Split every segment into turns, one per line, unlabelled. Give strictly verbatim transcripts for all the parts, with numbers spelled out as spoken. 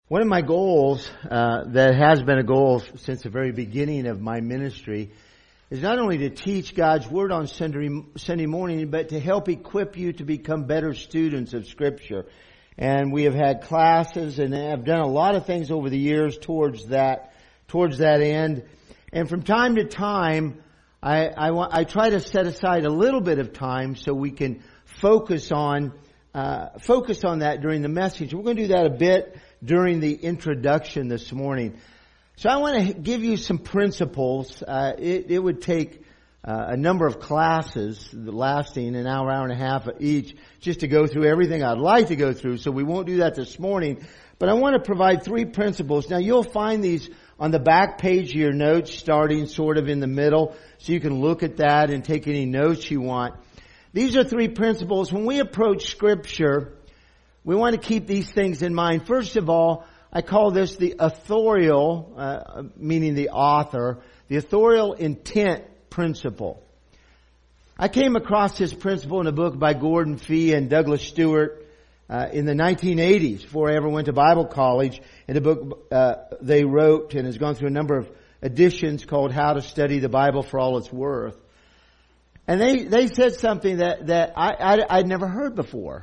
One of my goals, uh, that has been a goal since the very beginning of my ministry, is not only to teach God's Word on Sunday, Sunday morning, but to help equip you to become better students of Scripture. And we have had classes and have done a lot of things over the years towards that, towards that end. And from time to time, I, I, want, I try to set aside a little bit of time so we can focus on, uh, focus on that during the message. We're going to do that a bit during the introduction this morning. So I want to give you some principles. Uh, it, it would take uh, a number of classes lasting an hour, hour and a half each just to go through everything I'd like to go through. So we won't do that this morning. But I want to provide three principles. Now you'll find these on the back page of your notes, starting sort of in the middle, so you can look at that and take any notes you want. These are three principles. When we approach Scripture, we want to keep these things in mind. First of all, I call this the authorial, uh, meaning the author, the authorial intent principle. I came across this principle in a book by Gordon Fee and Douglas Stewart uh, in the nineteen eighties, before I ever went to Bible college. In a book uh, they wrote and has gone through a number of editions called How to Study the Bible for All It's Worth. And they, they said something that, that I, I, I'd never heard before.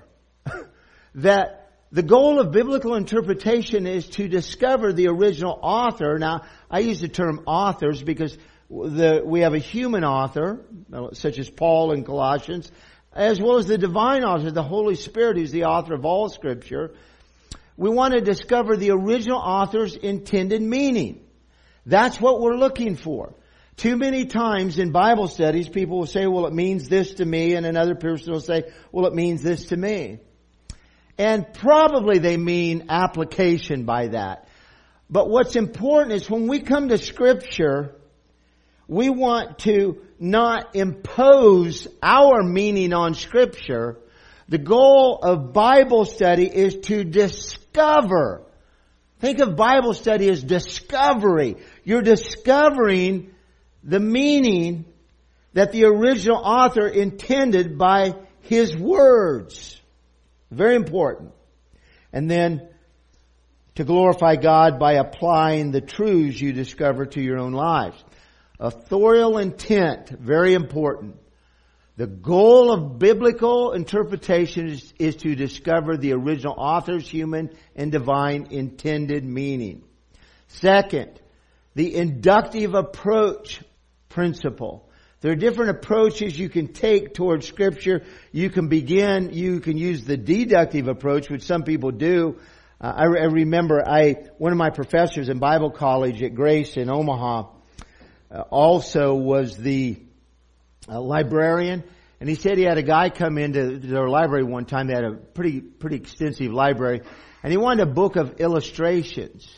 That the goal of biblical interpretation is to discover the original author. Now, I use the term authors because the, we have a human author, such as Paul in Colossians, as well as the divine author, the Holy Spirit, who's the author of all Scripture. We want to discover the original author's intended meaning. That's what we're looking for. Too many times in Bible studies, people will say, well, it means this to me, and another person will say, well, it means this to me. And probably they mean application by that. But what's important is when we come to Scripture, we want to not impose our meaning on Scripture. The goal of Bible study is to discover. Think of Bible study as discovery. You're discovering the meaning that the original author intended by his words. Very important. And then to glorify God by applying the truths you discover to your own lives. Authorial intent, very important. The goal of biblical interpretation is, is to discover the original author's human and divine intended meaning. Second, the inductive approach principle. There are different approaches you can take towards Scripture. You can begin, you can use the deductive approach, which some people do. Uh, I, I remember I, one of my professors in Bible college at Grace in Omaha, uh, also was the uh, librarian. And he said he had a guy come into their library one time. They had a pretty, pretty extensive library. And he wanted a book of illustrations.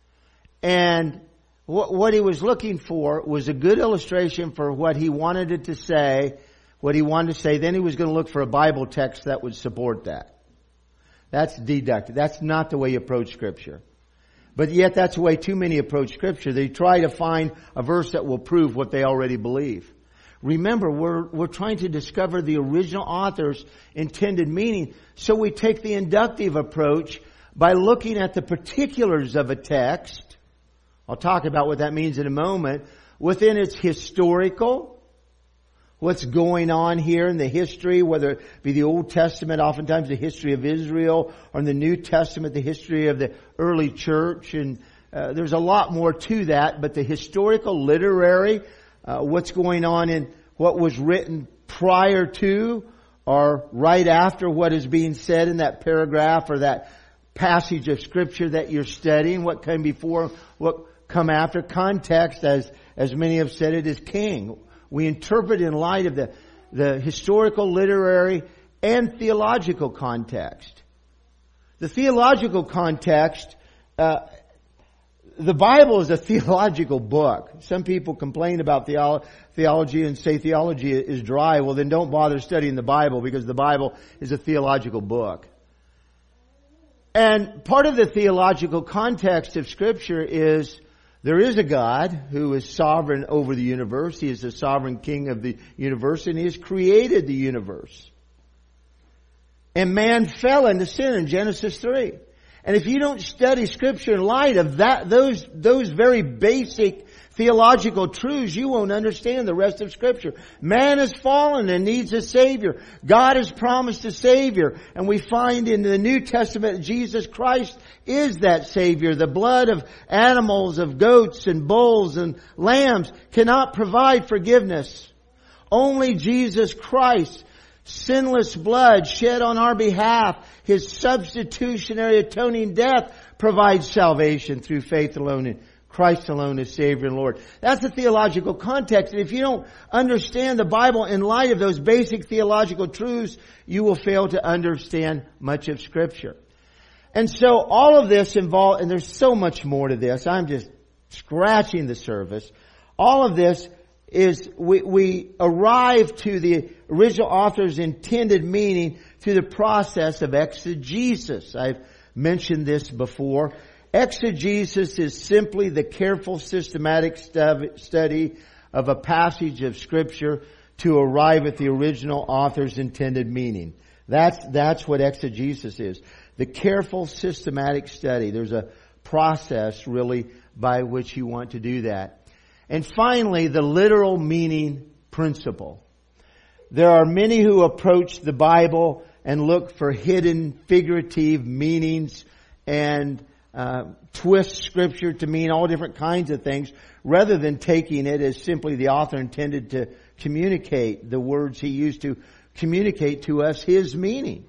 And What, what he was looking for was a good illustration for what he wanted it to say, what he wanted to say. Then he was going to look for a Bible text that would support that. That's deductive. That's not the way you approach Scripture. But yet that's the way too many approach Scripture. They try to find a verse that will prove what they already believe. Remember, we're, we're trying to discover the original author's intended meaning. So we take the inductive approach by looking at the particulars of a text. I'll talk about what that means in a moment. Within its historical, what's going on here in the history, whether it be the Old Testament, oftentimes the history of Israel, or in the New Testament, the history of the early church. And uh, there's a lot more to that, but the historical, literary, uh, what's going on in what was written prior to or right after what is being said in that paragraph or that passage of Scripture that you're studying, what came before, what come after. Context, as as many have said, it is king. We interpret in light of the the historical, literary, and theological context. The theological context, uh, the Bible is a theological book. Some people complain about theolo- theology and say theology is dry. Well, then don't bother studying the Bible, because the Bible is a theological book. And part of the theological context of Scripture is there is a God who is sovereign over the universe. He is the sovereign king of the universe, and He has created the universe. And man fell into sin in Genesis three. And if you don't study Scripture in light of that, those, those very basic theological truths, you won't understand the rest of Scripture. Man has fallen and needs a Savior. God has promised a Savior. And we find in the New Testament Jesus Christ is that Savior. The blood of animals, of goats and bulls and lambs cannot provide forgiveness. Only Jesus Christ, sinless blood shed on our behalf, His substitutionary atoning death provides salvation through faith alone in Christ alone is Savior and Lord. That's the theological context. And if you don't understand the Bible in light of those basic theological truths, you will fail to understand much of Scripture. And so all of this involved, and there's so much more to this. I'm just scratching the surface. All of this is, we, we arrive to the original author's intended meaning through the process of exegesis. I've mentioned this before. Exegesis is simply the careful systematic study of a passage of Scripture to arrive at the original author's intended meaning. That's, that's what exegesis is. The careful systematic study. There's a process really by which you want to do that. And finally, the literal meaning principle. There are many who approach the Bible and look for hidden figurative meanings and Uh, twist Scripture to mean all different kinds of things rather than taking it as simply the author intended to communicate the words he used to communicate to us His meaning.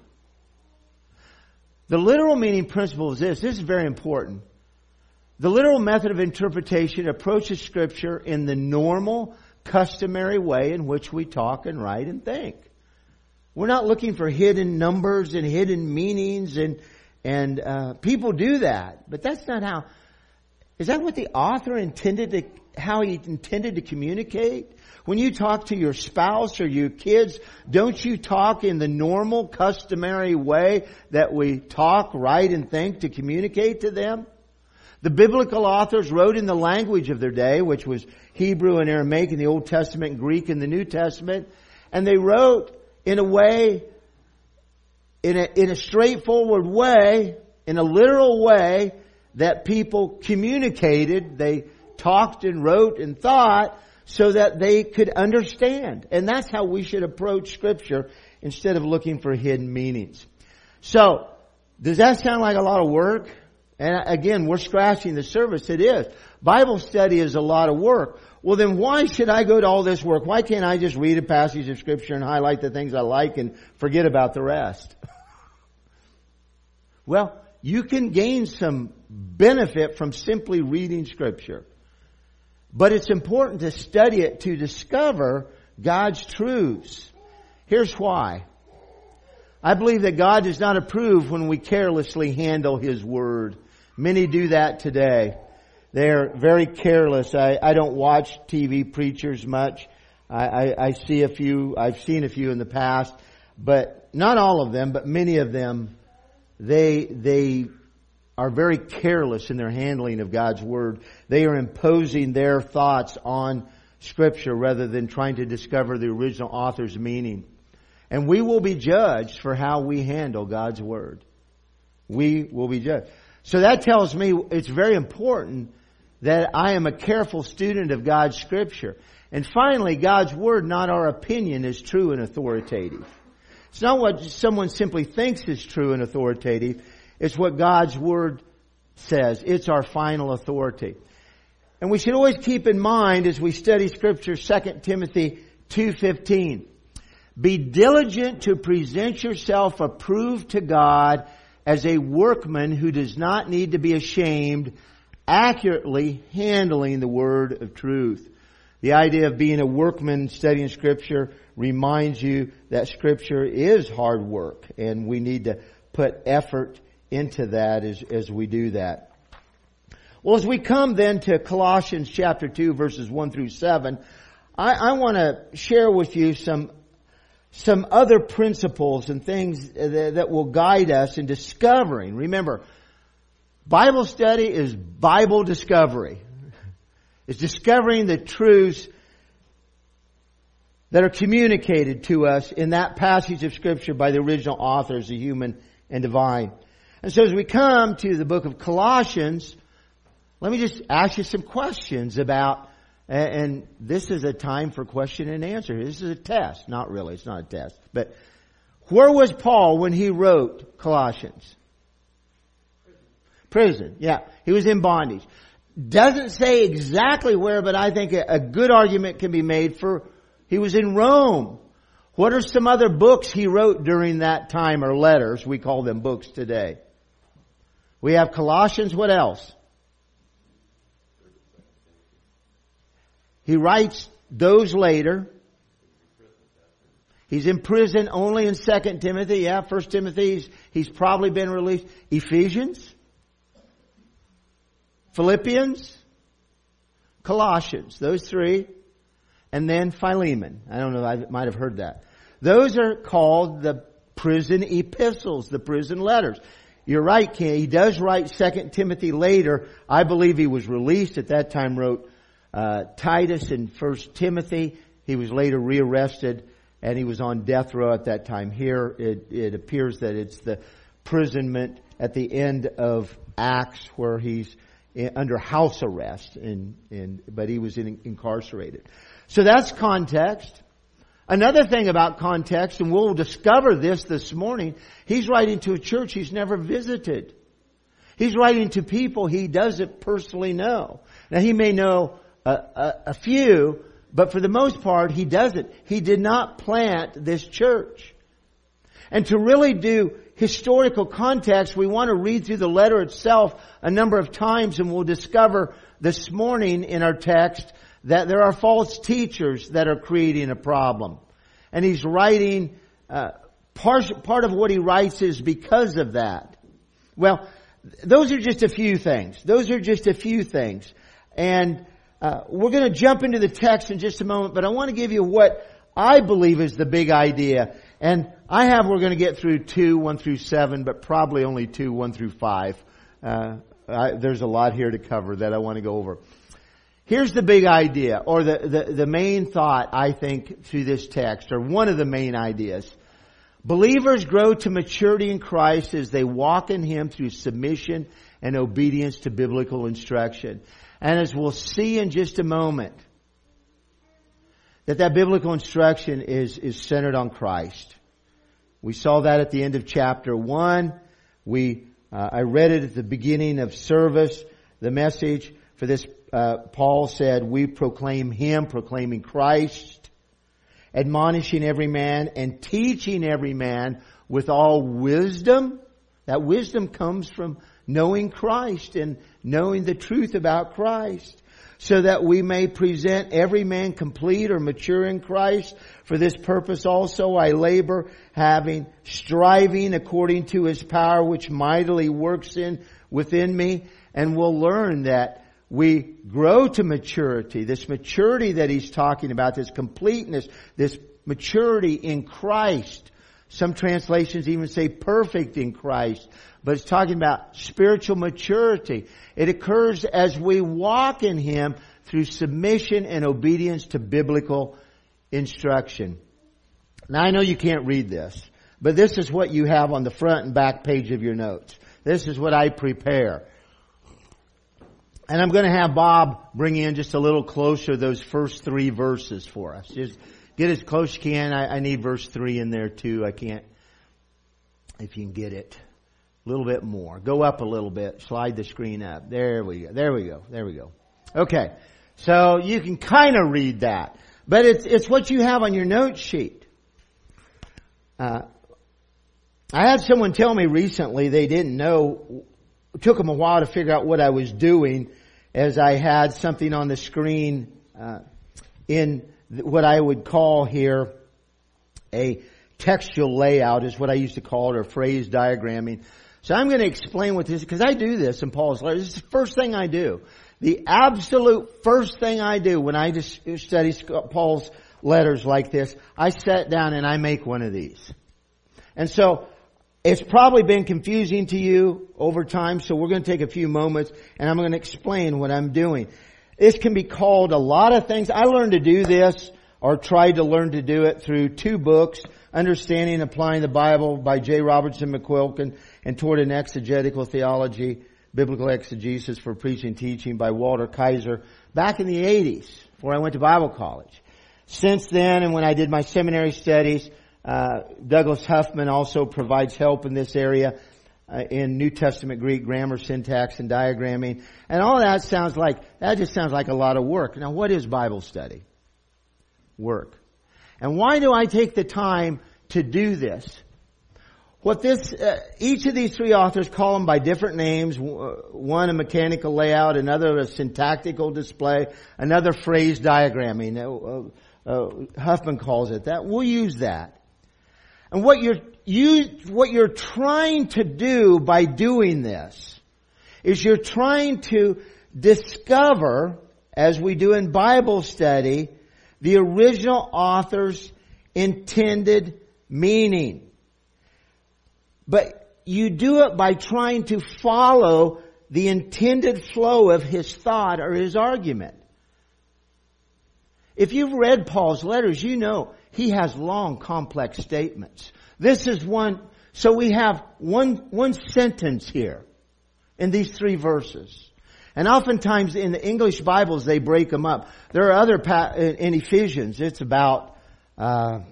The literal meaning principle is this. This is very important. The literal method of interpretation approaches Scripture in the normal, customary way in which we talk and write and think. We're not looking for hidden numbers and hidden meanings and And uh, people do that, but that's not how. Is that what the author intended to? How he intended to communicate? When you talk to your spouse or your kids, don't you talk in the normal, customary way that we talk, write, and think to communicate to them? The biblical authors wrote in the language of their day, which was Hebrew and Aramaic in the Old Testament, and Greek in the New Testament, and they wrote in a way. In a, in a straightforward way, in a literal way, that people communicated, they talked and wrote and thought so that they could understand. And that's how we should approach Scripture instead of looking for hidden meanings. So, does that sound like a lot of work? And again, we're scratching the surface. It is. Bible study is a lot of work. Well, then why should I go to all this work? Why can't I just read a passage of Scripture and highlight the things I like and forget about the rest? Well, you can gain some benefit from simply reading Scripture. But it's important to study it to discover God's truths. Here's why. I believe that God does not approve when we carelessly handle His Word. Many do that today. They're very careless. I, I don't watch T V preachers much. I, I, I see a few, I've seen a few in the past, but not all of them, but many of them, they, they are very careless in their handling of God's Word. They are imposing their thoughts on Scripture rather than trying to discover the original author's meaning. And we will be judged for how we handle God's Word. We will be judged. So that tells me it's very important that I am a careful student of God's Scripture. And finally, God's Word, not our opinion, is true and authoritative. It's not what someone simply thinks is true and authoritative. It's what God's Word says. It's our final authority. And we should always keep in mind as we study Scripture, Second Timothy two fifteen. Be diligent to present yourself approved to God as a workman who does not need to be ashamed, accurately handling the word of truth. The idea of being a workman studying Scripture reminds you that Scripture is hard work, and we need to put effort into that as, as we do that. Well, as we come then to Colossians chapter two, verses one through seven, I, I want to share with you some some other principles and things that, that will guide us in discovering. Remember, Bible study is Bible discovery. It's discovering the truths that are communicated to us in that passage of Scripture by the original authors, the human and divine. And so as we come to the book of Colossians, let me just ask you some questions about, and this is a time for question and answer. This is a test. Not really, it's not a test. But where was Paul when he wrote Colossians? Prison, yeah. He was in bondage. Doesn't say exactly where, but I think a good argument can be made for he was in Rome. What are some other books he wrote during that time, or letters? We call them books today. We have Colossians. What else? He writes those later. He's in prison only in Second Timothy. Yeah, First Timothy, he's, he's probably been released. Ephesians. Philippians. Colossians. Those three. And then Philemon. I don't know, I might have heard that. Those are called the prison epistles, the prison letters. You're right, Ken. He does write Second Timothy later. I believe he was released at that time, wrote uh, Titus and First Timothy. He was later rearrested and he was on death row at that time. Here it, it appears that it's the imprisonment at the end of Acts where he's in, under house arrest, in, in, but he was in, incarcerated. So that's context. Another thing about context, and we'll discover this this morning, he's writing to a church he's never visited. He's writing to people he doesn't personally know. Now he may know a, a, a few, but for the most part he doesn't. He did not plant this church. And to really do historical context, we want to read through the letter itself a number of times, and we'll discover this morning in our text that there are false teachers that are creating a problem. And he's writing, uh, part, part of what he writes is because of that. Well, those are just a few things. Those are just a few things. And uh, we're going to jump into the text in just a moment, but I want to give you what I believe is the big idea. And I have, we're going to get through two, one through seven, but probably only two, one through five. Uh, I, there's a lot here to cover that I want to go over. Here's the big idea, or the, the, the main thought, I think, through this text, or one of the main ideas. Believers grow to maturity in Christ as they walk in Him through submission and obedience to biblical instruction. And as we'll see in just a moment, that that biblical instruction is, is centered on Christ. We saw that at the end of chapter one. We, uh, I read it at the beginning of service, the message for this. Uh, Paul said, we proclaim Him, proclaiming Christ, admonishing every man and teaching every man with all wisdom. That wisdom comes from knowing Christ and knowing the truth about Christ, so that we may present every man complete or mature in Christ. For this purpose also I labor, having, striving according to His power, which mightily works in within me. And we'll learn that we grow to maturity. This maturity that he's talking about, this completeness, this maturity in Christ. Some translations even say perfect in Christ. But it's talking about spiritual maturity. It occurs as we walk in Him through submission and obedience to biblical instruction. Now I know you can't read this, but this is what you have on the front and back page of your notes. This is what I prepare. And I'm going to have Bob bring in just a little closer those first three verses for us. Just get as close as you can. I, I need verse three in there too. I can't, if you can get it a little bit more. Go up a little bit. Slide the screen up. There we go. There we go. There we go. Okay. So you can kind of read that. But it's, it's what you have on your note sheet. Uh, I had someone tell me recently they didn't know, it took them a while to figure out what I was doing, as I had something on the screen uh, in what I would call here a textual layout, is what I used to call it, or phrase diagramming. So I'm going to explain what this is, because I do this in Paul's letters. This is the first thing I do. The absolute first thing I do when I just study Paul's letters like this, I sit down and I make one of these. And so it's probably been confusing to you over time, so we're going to take a few moments and I'm going to explain what I'm doing. This can be called a lot of things. I learned to do this, or tried to learn to do it, through two books. Understanding and Applying the Bible by J. Robertson McQuilkin, and Toward an Exegetical Theology, Biblical Exegesis for Preaching and Teaching by Walter Kaiser, back in the eighties, before I went to Bible college. Since then, and when I did my seminary studies, uh, Douglas Huffman also provides help in this area, uh, in New Testament Greek grammar, syntax, and diagramming. And all that sounds like, that just sounds like a lot of work. Now, what is Bible study? Work. And why do I take the time to do this? What this, uh, each of these three authors call them by different names. One a mechanical layout, another a syntactical display, another phrase diagramming. Uh, uh, Huffman calls it that. We'll use that. And what you're, you, what you're trying to do by doing this is you're trying to discover, as we do in Bible study, the original author's intended meaning. But you do it by trying to follow the intended flow of his thought or his argument. If you've read Paul's letters, you know he has long, complex statements. This is one, so we have one, one sentence here in these three verses. And oftentimes in the English Bibles, they break them up. There are other, pa- in Ephesians, it's about, uh,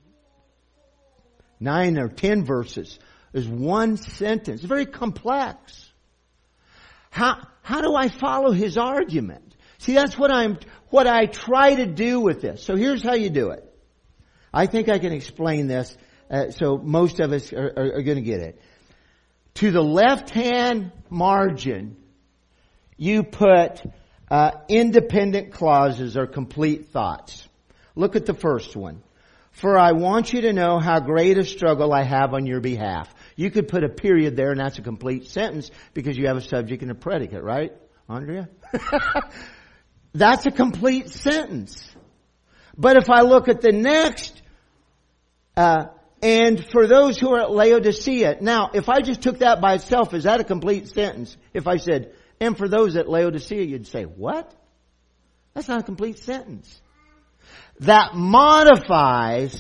nine or ten verses. There's one sentence. It's very complex. How, how do I follow his argument? See, that's what I'm, what I try to do with this. So here's how you do it. I think I can explain this, uh, so most of us are, are, are going to get it. To the left-hand margin, you put uh, independent clauses or complete thoughts. Look at the first one. For I want you to know how great a struggle I have on your behalf. You could put a period there and that's a complete sentence because you have a subject and a predicate, right, Andrea? That's a complete sentence. But if I look at the next, uh, and for those who are at Laodicea. Now, if I just took that by itself, is that a complete sentence? If I said, and for those at Laodicea, you'd say, what? That's not a complete sentence. That modifies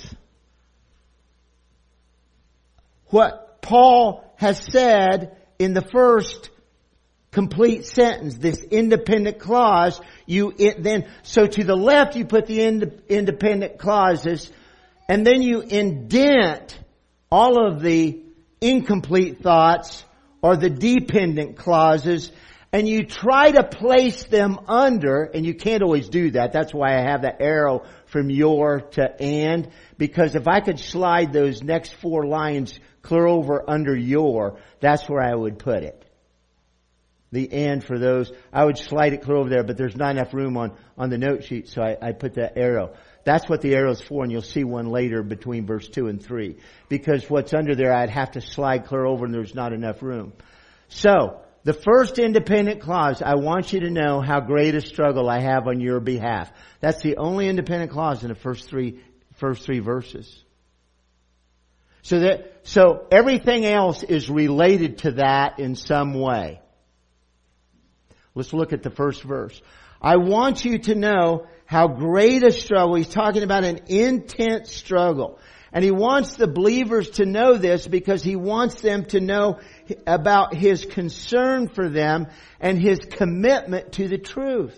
what Paul has said in the first complete sentence, this independent clause. You it, then so to the left you put the ind, independent clauses, and then you indent all of the incomplete thoughts or the dependent clauses, and you try to place them under, and you can't always do that. That's why I have that arrow from your to and, because if I could slide those next four lines clear over under your, that's where I would put it. The and for those, I would slide it clear over there, but there's not enough room on, on the note sheet, so I, I put that arrow. That's what the arrow's for, and you'll see one later between verse two and three. Because what's under there, I'd have to slide clear over and there's not enough room. So, the first independent clause, I want you to know how great a struggle I have on your behalf. That's the only independent clause in the first three, first three verses. So that, so everything else is related to that in some way. Let's look at the first verse. I want you to know how great a struggle. He's talking about an intense struggle. And he wants the believers to know this because he wants them to know about his concern for them and his commitment to the truth.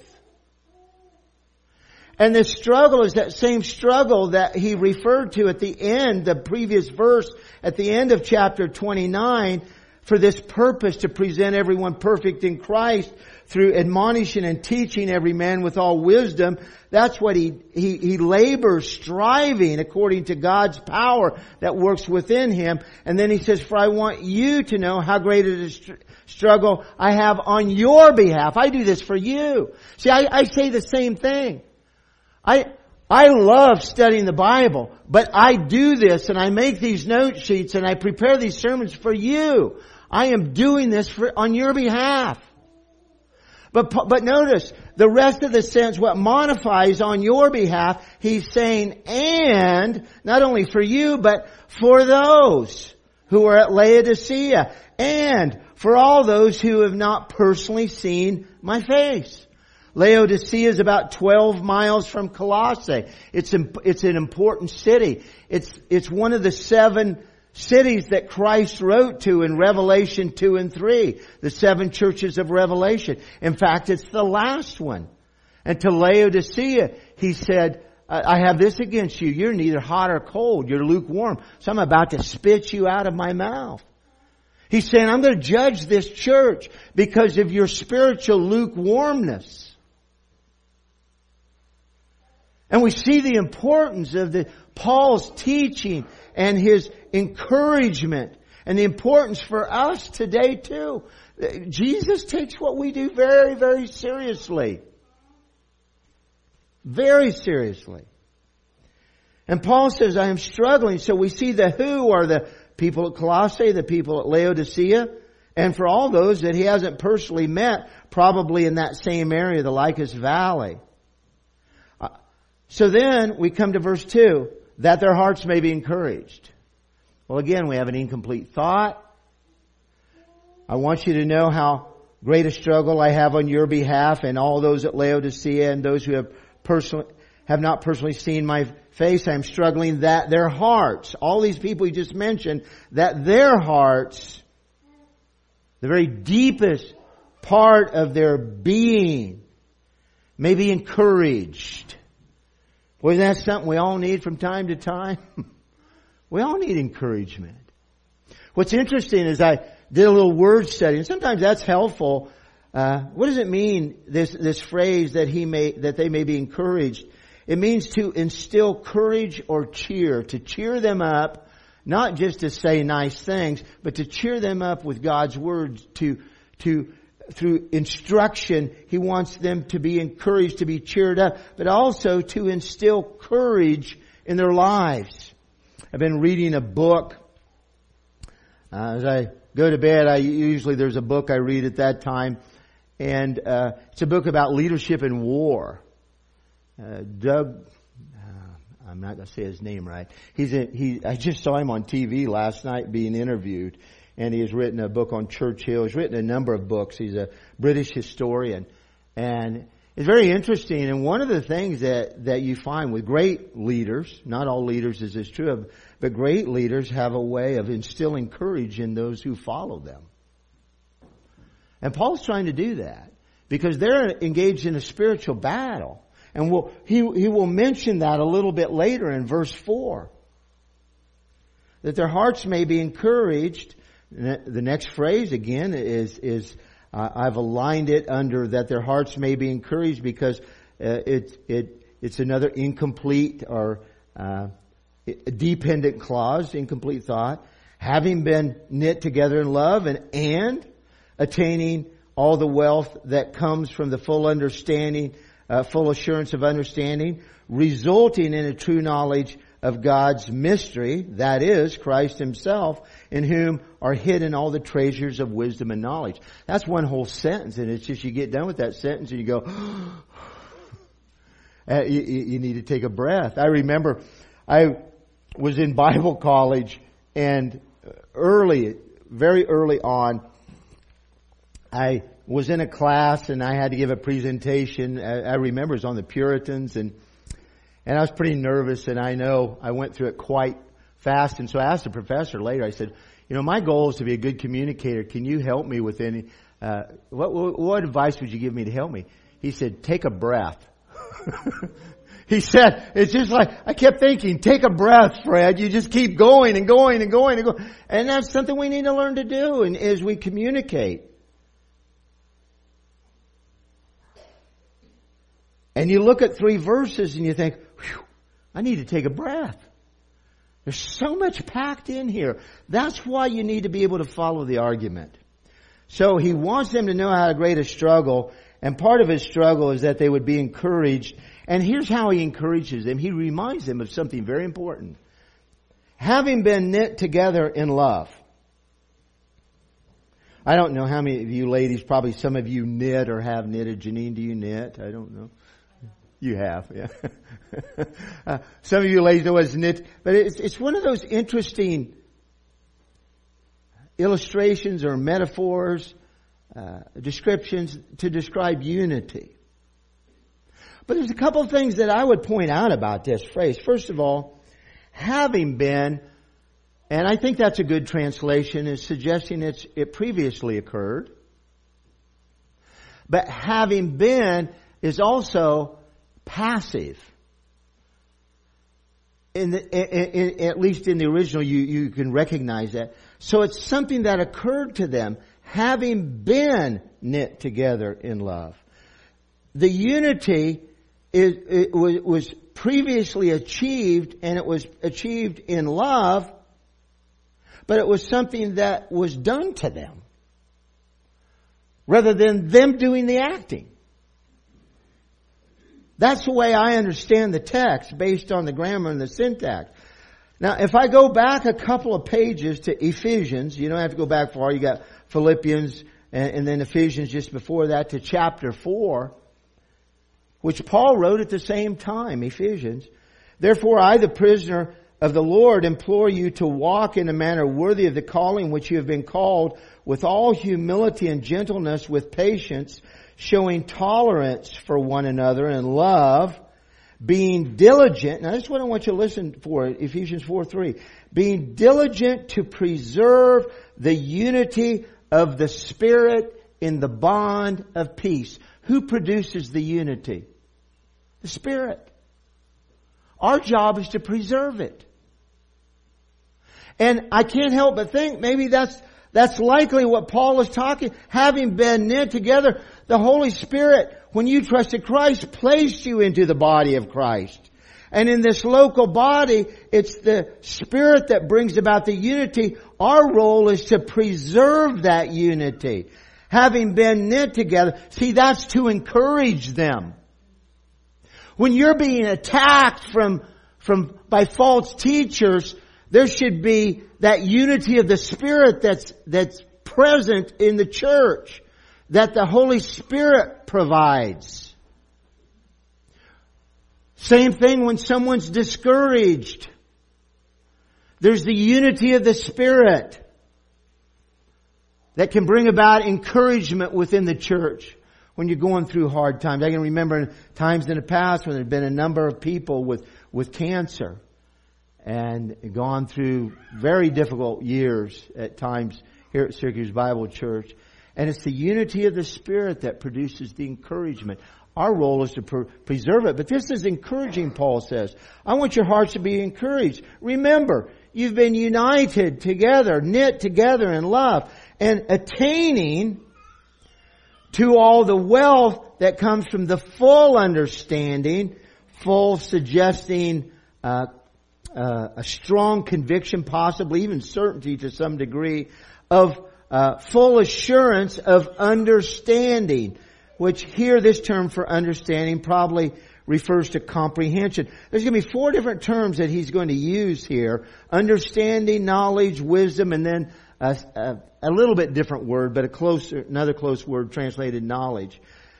And the struggle is that same struggle that he referred to at the end, the previous verse, at the end of chapter twenty-nine, for this purpose to present everyone perfect in Christ through admonishing and teaching every man with all wisdom. That's what he, he, he labors, striving according to God's power that works within him. And then he says, for I want you to know how great a str- struggle I have on your behalf. I do this for you. See, I, I say the same thing. I, I love studying the Bible, but I do this and I make these note sheets and I prepare these sermons for you. I am doing this for, on your behalf. But, but notice, the rest of the sentence, what modifies on your behalf, he's saying, and, not only for you, but for those who are at Laodicea, and for all those who have not personally seen my face. Laodicea is about twelve miles from Colossae. It's, it's an important city. It's, it's one of the seven cities that Christ wrote to in Revelation two and three. The seven churches of Revelation. In fact, it's the last one. And to Laodicea, he said, I have this against you. You're neither hot or cold. You're lukewarm. So I'm about to spit you out of my mouth. He's saying, I'm going to judge this church because of your spiritual lukewarmness. And we see the importance of the Paul's teaching and his encouragement and the importance for us today too. Jesus takes what we do very, very seriously. Very seriously. And Paul says, I am struggling. So we see the who are the people at Colossae, the people at Laodicea, and for all those that he hasn't personally met, probably in that same area, the Lycus Valley. Uh, so then we come to verse two, that their hearts may be encouraged. Well, again, we have an incomplete thought. I want you to know how great a struggle I have on your behalf and all those at Laodicea and those who have personally have not personally seen my face. I'm struggling that their hearts, all these people you just mentioned, that their hearts, the very deepest part of their being, may be encouraged. Well, isn't that something we all need from time to time? We all need encouragement. What's interesting is I did a little word study, and sometimes that's helpful. Uh, what does it mean, this, this phrase that he may, that they may be encouraged? It means to instill courage or cheer, to cheer them up, not just to say nice things, but to cheer them up with God's words, to, to, through instruction, he wants them to be encouraged, to be cheered up, but also to instill courage in their lives. I've been reading a book. Uh, as I go to bed, I usually, there's a book I read at that time. And uh, it's a book about leadership in war. Uh, Doug, uh, I'm not going to say his name right. He's a, he. I just saw him on T V last night being interviewed, and he has written a book on Churchill. He's written a number of books. He's a British historian, and it's very interesting. And one of the things that that you find with great leaders, not all leaders is this true of, but great leaders have a way of instilling courage in those who follow them. And Paul's trying to do that because they're engaged in a spiritual battle. And we'll, he, he will mention that a little bit later in verse four. That their hearts may be encouraged. The next phrase again is, is uh, I've aligned it under that their hearts may be encouraged because uh, it, it, it's another incomplete or uh, dependent clause, incomplete thought. Having been knit together in love and, and attaining all the wealth that comes from the full understanding, uh, full assurance of understanding, resulting in a true knowledge of God's mystery, that is, Christ Himself, in whom are hidden all the treasures of wisdom and knowledge. That's one whole sentence, and it's just you get done with that sentence and you go, uh, you, you need to take a breath. I remember I was in Bible college, and early, very early on, I was in a class and I had to give a presentation. I remember it was on the Puritans, and and I was pretty nervous, and I know I went through it quite fast. And so I asked the professor later, I said, you know, my goal is to be a good communicator. Can you help me with any, uh, what, what, what advice would you give me to help me? He said, take a breath. He said, it's just like, I kept thinking, take a breath, Fred. You just keep going and going and going and going. And that's something we need to learn to do and as we communicate. And you look at three verses and you think, whew, I need to take a breath. There's so much packed in here. That's why you need to be able to follow the argument. So he wants them to know how great a struggle, and part of his struggle is that they would be encouraged. And here's how he encourages them. He reminds them of something very important. Having been knit together in love. I don't know how many of you ladies, probably some of you knit or have knitted. Janine, do you knit? I don't know. You have, yeah. uh, some of you ladies know what's knit, but it's, it's one of those interesting illustrations or metaphors, uh, descriptions to describe unity. But there's a couple of things that I would point out about this phrase. First of all, having been, and I think that's a good translation, is suggesting it's, it previously occurred. But having been is also passive. In the, in, in, at least in the original, you, you can recognize that. So it's something that occurred to them, having been knit together in love. The unity is, it was, was previously achieved, and it was achieved in love, but it was something that was done to them, rather than them doing the acting. That's the way I understand the text based on the grammar and the syntax. Now, if I go back a couple of pages to Ephesians, you don't have to go back far. You got Philippians and, and then Ephesians just before that to chapter four, which Paul wrote at the same time, Ephesians. Therefore, I, the prisoner of the Lord, implore you to walk in a manner worthy of the calling which you have been called, with all humility and gentleness, with patience, showing tolerance for one another in love, being diligent. Now, this is what I want you to listen for, Ephesians four three. Being diligent to preserve the unity of the Spirit in the bond of peace. Who produces the unity? The Spirit. Our job is to preserve it. And I can't help but think maybe that's That's likely what Paul is talking. Having been knit together, the Holy Spirit, when you trusted Christ, placed you into the body of Christ. And in this local body, it's the Spirit that brings about the unity. Our role is to preserve that unity. Having been knit together, see, that's to encourage them. When you're being attacked from, from, by false teachers, there should be that unity of the Spirit that's, that's present in the church, that the Holy Spirit provides. Same thing when someone's discouraged. There's the unity of the Spirit that can bring about encouragement within the church when you're going through hard times. I can remember times in the past when there have been a number of people with, with cancer and gone through very difficult years at times here at Syracuse Bible Church. And it's the unity of the Spirit that produces the encouragement. Our role is to pre- preserve it. But this is encouraging, Paul says. I want your hearts to be encouraged. Remember, you've been united together, knit together in love, and attaining to all the wealth that comes from the full understanding, full suggesting uh, uh, a strong conviction, possibly even certainty to some degree, of uh, full assurance of understanding, which here this term for understanding probably refers to comprehension. There's going to be four different terms that he's going to use here: understanding, knowledge, wisdom, and then a, a, a little bit different word, but a closer, another close word translated knowledge.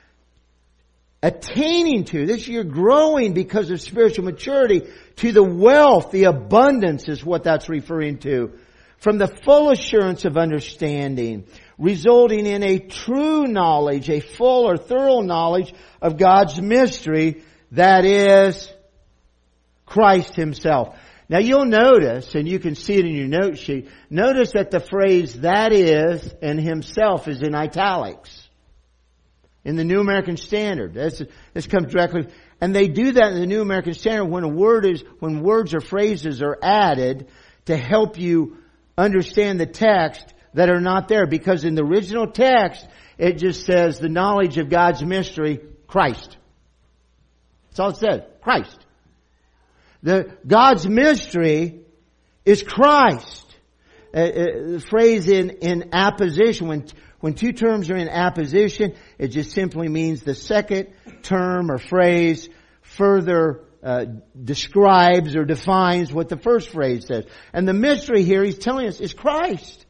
Attaining to, this year growing because of spiritual maturity, to the wealth, the abundance is what that's referring to, from the full assurance of understanding, resulting in a true knowledge, a full or thorough knowledge of God's mystery, that is Christ Himself. Now you'll notice, and you can see it in your note sheet, notice that the phrase "that is" and "himself" is in italics in the New American Standard. This, this comes directly, and they do that in the New American Standard when a word is, when words or phrases are added to help you understand the text that are not there. Because in the original text, it just says the knowledge of God's mystery, Christ. That's all it says. Christ. The God's mystery is Christ. Uh, uh, the phrase in, in apposition, when, when two terms are in apposition, it just simply means the second term or phrase further uh, describes or defines what the first phrase says. And the mystery here, he's telling us, is Christ.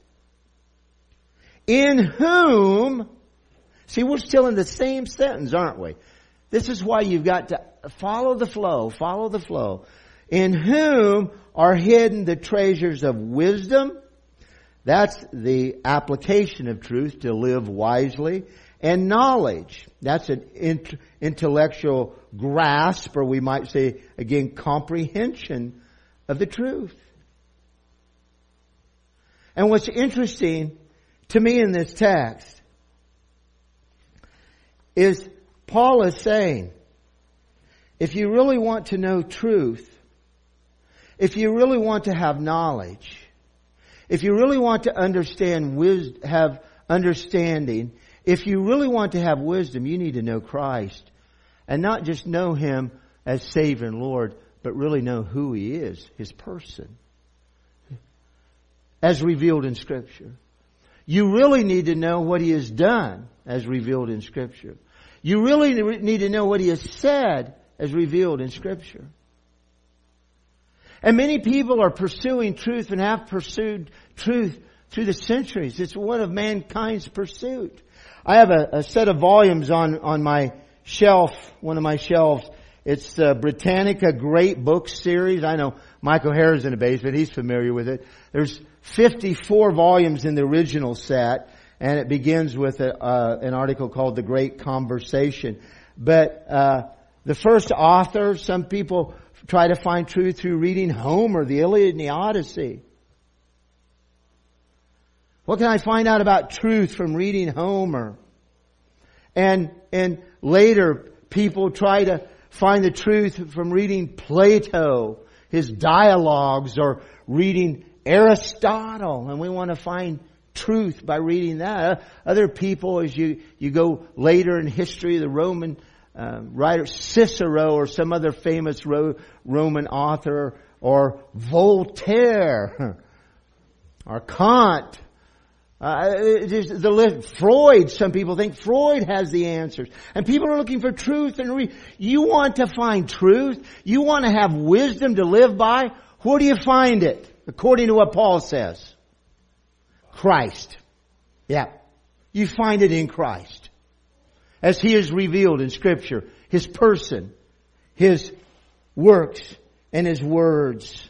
In whom, see, we're still in the same sentence, aren't we? This is why you've got to follow the flow, follow the flow. In whom are hidden the treasures of wisdom. That's the application of truth, to live wisely. and knowledge. That's an int- intellectual grasp, or we might say, again, comprehension of the truth. And what's interesting to me in this text is Paul is saying, if you really want to know truth, if you really want to have knowledge, if you really want to understand wisdom, have understanding, if you really want to have wisdom, you need to know Christ. And not just know Him as Savior and Lord, but really know who He is, His person, as revealed in Scripture. You really need to know what He has done, as revealed in Scripture. You really need to know what He has said, as revealed in Scripture. And many people are pursuing truth and have pursued truth through the centuries. It's one of mankind's pursuit. I have a, a set of volumes on, on my shelf, one of my shelves. It's the Britannica Great Books series. I know Michael Harris in the basement. He's familiar with it. There's fifty-four volumes in the original set, and it begins with a, uh, an article called The Great Conversation. But uh the first author, some people try to find truth through reading Homer, the Iliad and the Odyssey. What can I find out about truth from reading Homer? And, and later people try to find the truth from reading Plato, his dialogues, or reading Aristotle. And we want to find truth by reading that. Other people, as you, you go later in history, the Roman Uh, writer Cicero, or some other famous Ro- Roman author, or Voltaire, or Kant. Uh, the list, Freud. Some people think Freud has the answers, and people are looking for truth. And re- you want to find truth. You want to have wisdom to live by. Where do you find it? According to what Paul says, Christ. Yeah, you find it in Christ, as He is revealed in Scripture, His person, His works, and His words.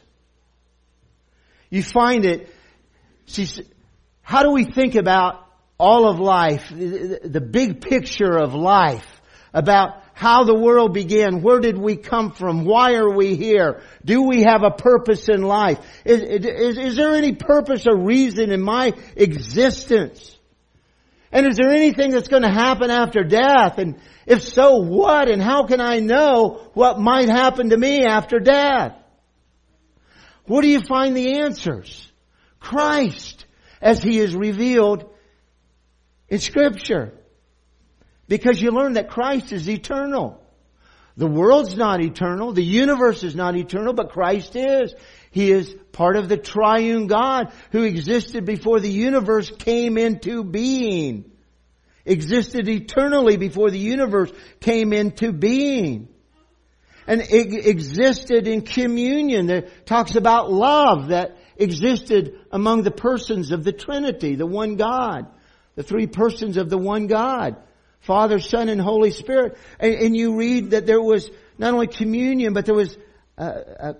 You find it. See, how do we think about all of life, the, the big picture of life, about how the world began? Where did we come from? Why are we here? Do we have a purpose in life? Is, is, is there any purpose or reason in my existence? And is there anything that's going to happen after death? And if so, what? And how can I know what might happen to me after death? Where do you find the answers? Christ, as He is revealed in Scripture. Because you learn that Christ is eternal. The world's not eternal. The universe is not eternal, but Christ is. He is part of the triune God who existed before the universe came into being. Existed eternally before the universe came into being. And it existed in communion. That talks about love that existed among the persons of the Trinity, the one God. The three persons of the one God. Father, Son, and Holy Spirit. And, and you read that there was not only communion, but there was a, a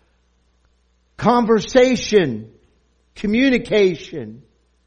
conversation, communication.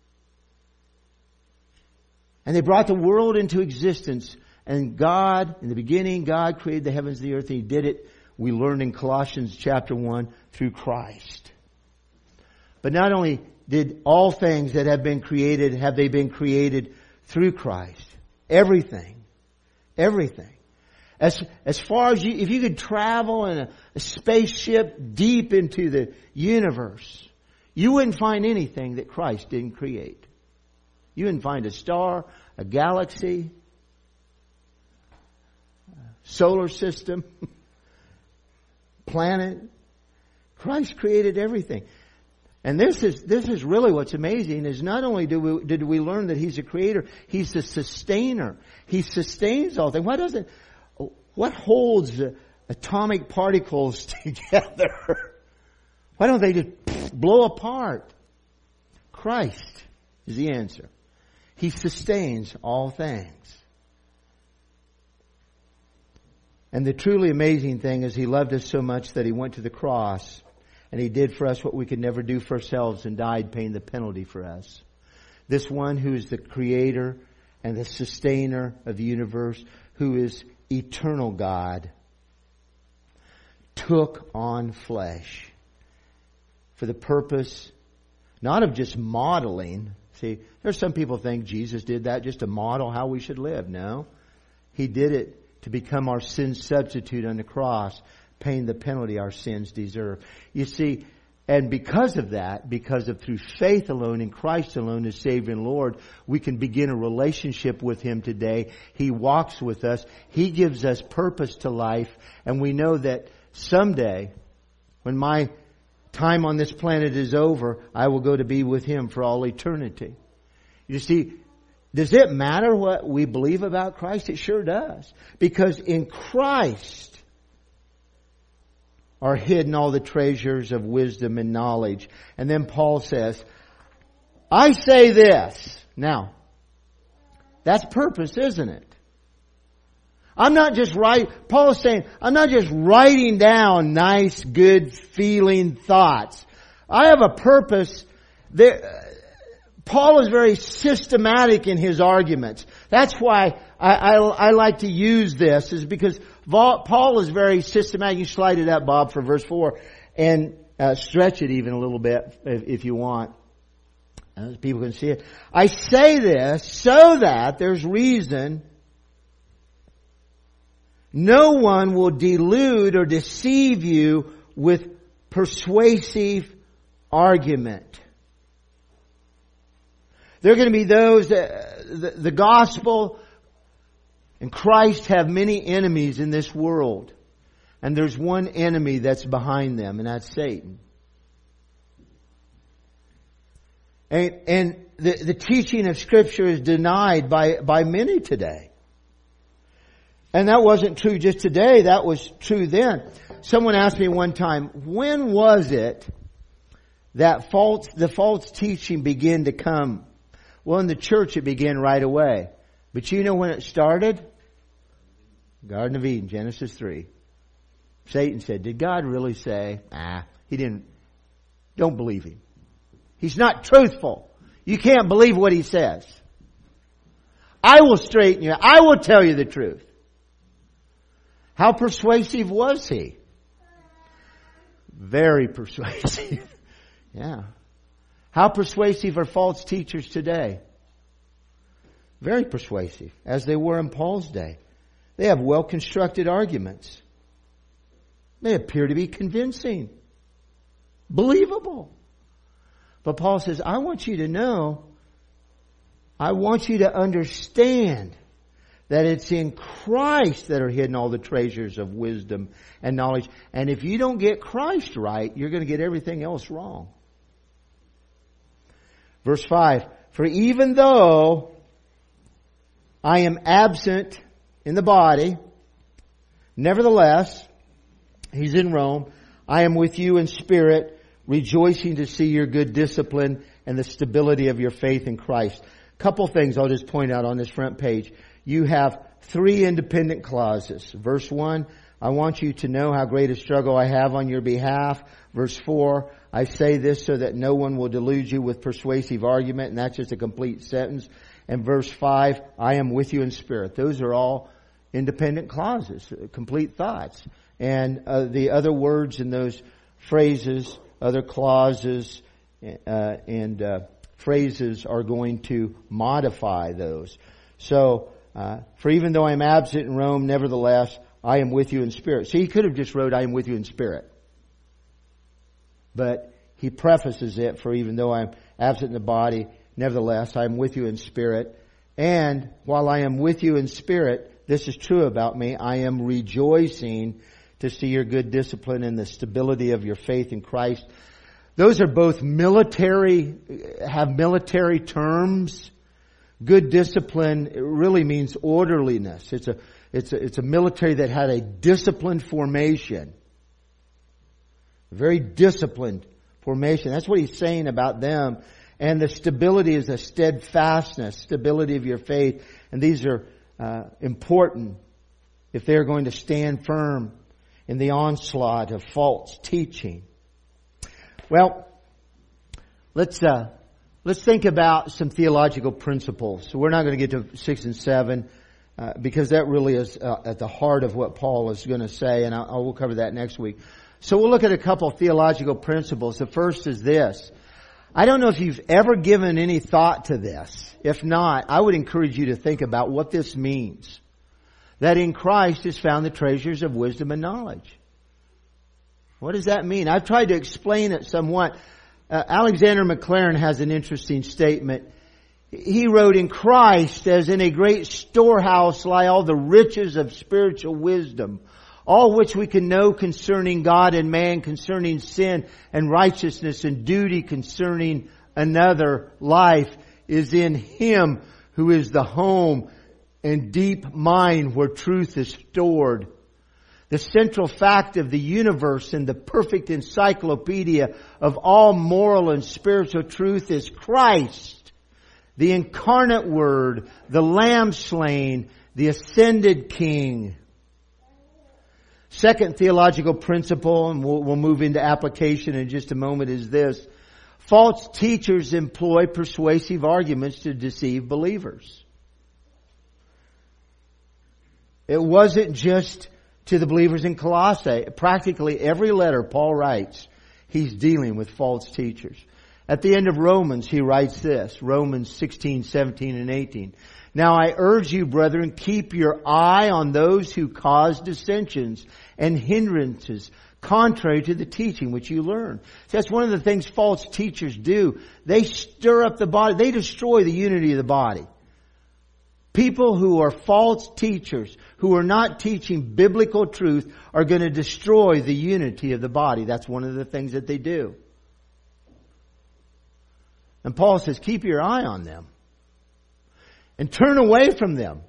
And they brought the world into existence. And God, in the beginning, God created the heavens and the earth. And He did it, we learned in Colossians chapter one, through Christ. But not only did all things that have been created, have they been created through Christ. Everything. Everything. As, as far as you, if you could travel in a, a spaceship deep into the universe, you wouldn't find anything that Christ didn't create. You wouldn't find a star, a galaxy, solar system, planet. Christ created everything. And this is, this is really what's amazing, is not only do we, did we learn that He's a creator, He's a sustainer. He sustains all things. Why doesn't, what holds uh, atomic particles together? Why don't they just blow apart? Christ is the answer. He sustains all things. And the truly amazing thing is He loved us so much that He went to the cross. And He did for us what we could never do for ourselves, and died paying the penalty for us. This one who is the Creator and the sustainer of the universe, who is eternal God, took on flesh for the purpose not of just modeling. See, there's some people think Jesus did that just to model how we should live. No. He did it to become our sin substitute on the cross, paying the penalty our sins deserve. You see, and because of that, because of through faith alone in Christ alone as Savior and Lord, we can begin a relationship with Him today. He walks with us. He gives us purpose to life. And we know that someday, when my time on this planet is over, I will go to be with Him for all eternity. You see, does it matter what we believe about Christ? It sure does. Because in Christ are hidden all the treasures of wisdom and knowledge. And then Paul says, I say this. Now, that's purpose, isn't it? I'm not just writing, Paul is saying, I'm not just writing down nice, good feeling thoughts. I have a purpose. There, Paul is very systematic in his arguments. That's why I, I, I like to use this, is because Paul is very systematic. You slide it up, Bob, for verse four, and uh, stretch it even a little bit if, if you want. As people can see it. I say this so that there's reason no one will delude or deceive you with persuasive argument. There are going to be those that the, the gospel and Christ have many enemies in this world. And there's one enemy that's behind them, and that's Satan. And, and the, the teaching of Scripture is denied by, by many today. And that wasn't true just today, that was true then. Someone asked me one time, when was it that false, the false teaching began to come? Well, in the church it began right away. But you know when it started? Garden of Eden, Genesis three. Satan said, did God really say? Ah, he didn't. Don't believe him. He's not truthful. You can't believe what he says. I will straighten you. I will tell you the truth. How persuasive was he? Very persuasive. Yeah. How persuasive are false teachers today? Very persuasive, as they were in Paul's day. They have well-constructed arguments. They appear to be convincing, believable. But Paul says, I want you to know, I want you to understand that it's in Christ that are hidden all the treasures of wisdom and knowledge. And if you don't get Christ right, you're going to get everything else wrong. Verse five, for even though I am absent in the body, nevertheless, he's in Rome, I am with you in spirit, rejoicing to see your good discipline and the stability of your faith in Christ. Couple things I'll just point out on this front page. You have three independent clauses. Verse one, I want you to know how great a struggle I have on your behalf. Verse four, I say this so that no one will delude you with persuasive argument. And that's just a complete sentence. And verse five, I am with you in spirit. Those are all independent clauses, complete thoughts. And uh, the other words in those phrases, other clauses uh, and uh, phrases are going to modify those. So, uh, for even though I am absent in Rome, nevertheless, I am with you in spirit. So he could have just wrote, I am with you in spirit. But he prefaces it, for even though I am absent in the body, nevertheless, I am with you in spirit. And while I am with you in spirit, this is true about me, I am rejoicing to see your good discipline and the stability of your faith in Christ. Those are both military, have military terms. Good discipline really means orderliness. It's a, it's a, it's a military that had a disciplined formation. Very disciplined formation. That's what he's saying about them. And the stability is a steadfastness, stability of your faith. And these are uh, important if they're going to stand firm in the onslaught of false teaching. Well, let's uh, Let's think about some theological principles. So we're not going to get to six and seven uh, because that really is uh, at the heart of what Paul is going to say, and I, I will cover that next week. So we'll look at a couple of theological principles. The first is this. I don't know if you've ever given any thought to this. If not, I would encourage you to think about what this means. That in Christ is found the treasures of wisdom and knowledge. What does that mean? I've tried to explain it somewhat. Uh, Alexander Maclaren has an interesting statement. He wrote, in Christ, as in a great storehouse, lie all the riches of spiritual wisdom, all which we can know concerning God and man, concerning sin and righteousness and duty, concerning another life, is in Him who is the home and deep mine where truth is stored. The central fact of the universe and the perfect encyclopedia of all moral and spiritual truth is Christ, the incarnate Word, the Lamb slain, the ascended King. Second theological principle, and we'll, we'll move into application in just a moment, is this. False teachers employ persuasive arguments to deceive believers. It wasn't just to the believers in Colossae. Practically every letter Paul writes, he's dealing with false teachers. At the end of Romans, he writes this, Romans sixteen, seventeen, and eighteen. Now I urge you, brethren, keep your eye on those who cause dissensions and hindrances, contrary to the teaching which you learn. So that's one of the things false teachers do. They stir up the body. They destroy the unity of the body. People who are false teachers, who are not teaching biblical truth, are going to destroy the unity of the body. That's one of the things that they do. And Paul says, keep your eye on them. And turn away from them.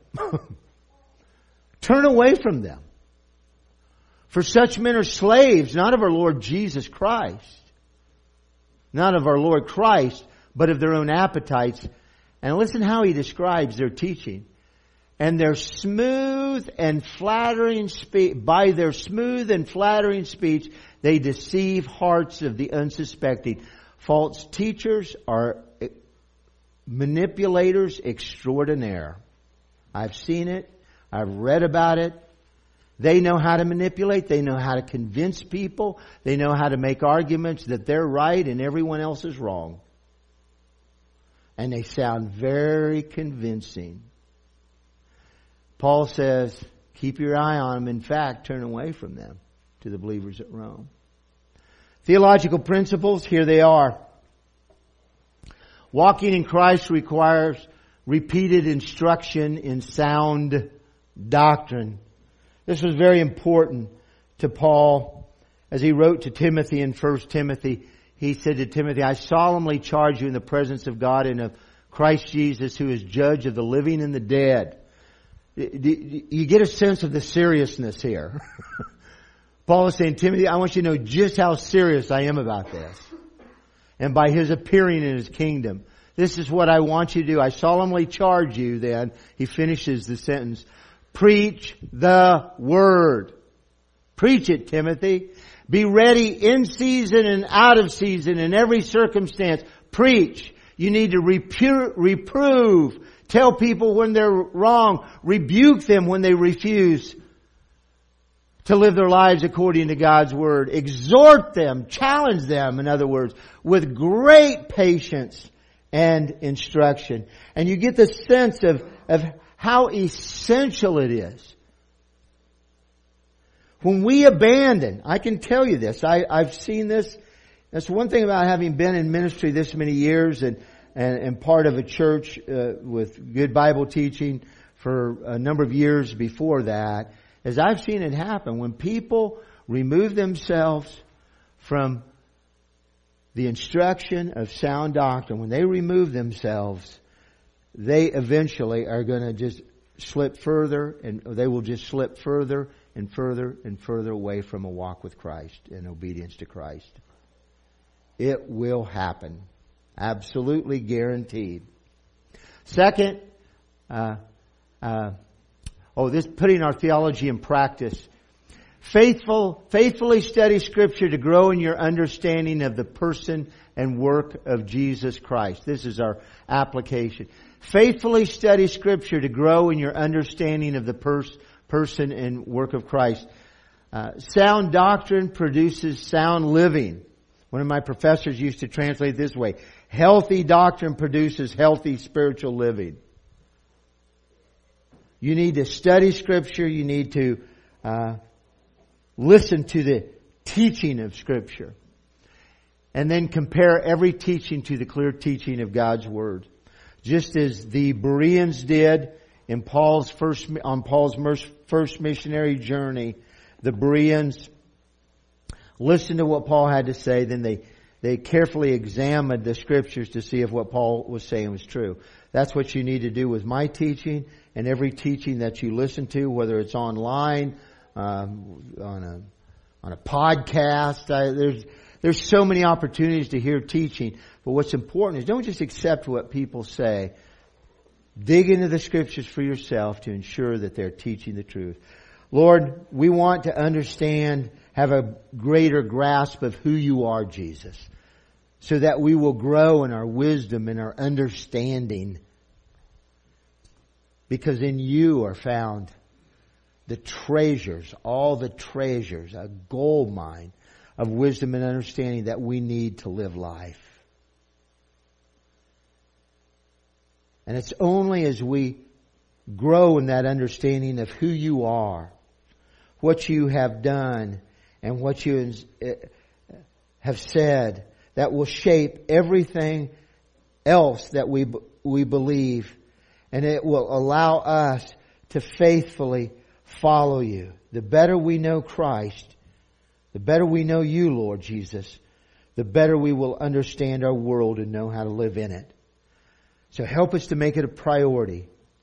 Turn away from them. For such men are slaves, not of our Lord Jesus Christ. Not of our Lord Christ, but of their own appetites. And listen how he describes their teaching. And their smooth and flattering speech, by their smooth and flattering speech, they deceive hearts of the unsuspecting. False teachers are manipulators extraordinaire. I've seen it. I've read about it. They know how to manipulate. They know how to convince people. They know how to make arguments that they're right and everyone else is wrong. And they sound very convincing. Paul says, keep your eye on them. In fact, turn away from them, to the believers at Rome. Theological principles, here they are. Walking in Christ requires repeated instruction in sound doctrine. This was very important to Paul as he wrote to Timothy in First Timothy. He said to Timothy, I solemnly charge you in the presence of God and of Christ Jesus, who is judge of the living and the dead. You get a sense of the seriousness here. Paul is saying, Timothy, I want you to know just how serious I am about this. And by His appearing in His kingdom. This is what I want you to do. I solemnly charge you then. He finishes the sentence. Preach the Word. Preach it, Timothy. Be ready in season and out of season in every circumstance. Preach. You need to repro- reprove. Tell people when they're wrong. Rebuke them when they refuse to live their lives according to God's Word. Exhort them. Challenge them, in other words, with great patience and instruction. And you get the sense of, of how essential it is. When we abandon, I can tell you this, I, I've seen this. That's one thing about having been in ministry this many years and, and, and part of a church uh, with good Bible teaching for a number of years before that, is I've seen it happen. When people remove themselves from the instruction of sound doctrine, when they remove themselves, they eventually are going to just slip further, and they will just slip further and further and further away from a walk with Christ and obedience to Christ. It will happen. Absolutely guaranteed. Second, uh, uh, oh, this putting our theology in practice. Faithful, faithfully study Scripture to grow in your understanding of the person and work of Jesus Christ. This is our application. Faithfully study Scripture to grow in your understanding of the pers- person and work of Christ. Uh, sound doctrine produces sound living. One of my professors used to translate it this way. Healthy doctrine produces healthy spiritual living. You need to study Scripture. You need to uh, listen to the teaching of Scripture. And then compare every teaching to the clear teaching of God's Word. Just as the Bereans did in Paul's first, on Paul's first missionary journey, the Bereans listened to what Paul had to say, then they, they carefully examined the Scriptures to see if what Paul was saying was true. That's what you need to do with my teaching and every teaching that you listen to, whether it's online, um, on a on a podcast. I, there's there's so many opportunities to hear teaching. But what's important is don't just accept what people say. Dig into the Scriptures for yourself to ensure that they're teaching the truth. Lord, we want to understand, have a greater grasp of who you are, Jesus, so that we will grow in our wisdom and our understanding. Because in you are found the treasures, all the treasures, a gold mine of wisdom and understanding that we need to live life. And it's only as we grow in that understanding of who you are, what you have done, and what you have said, that will shape everything else that we we believe. And it will allow us to faithfully follow you. The better we know Christ, the better we know you, Lord Jesus, the better we will understand our world and know how to live in it. So help us to make it a priority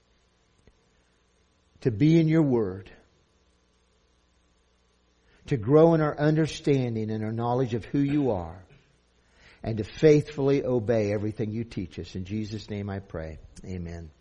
to be in your Word, to grow in our understanding and our knowledge of who you are, and to faithfully obey everything you teach us. In Jesus' name I pray. Amen.